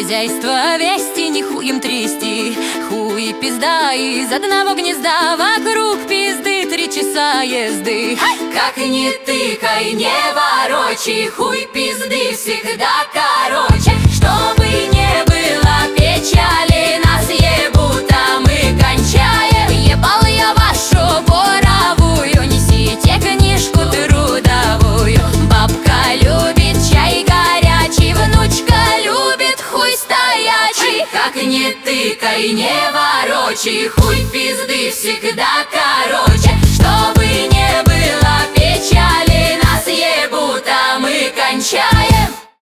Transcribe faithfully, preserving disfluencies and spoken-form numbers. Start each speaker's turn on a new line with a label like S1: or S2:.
S1: хозяйство вести, не хуем трясти. Хуй пизда из одного гнезда, вокруг пизды три часа езды. Как не тыкай, не ворочи, хуй пизды всегда короче. Чтобы не было печали, нас ебут, а мы кончаем. Ебал я вашу боровую, несите книжку трудовую. Бабка любит чай горячий, внучка любит хуй стоячий. Как не тыкай, не ворочи, хуй пизды всегда короче. Чтобы не было печали, нас ебут, а мы кончаем.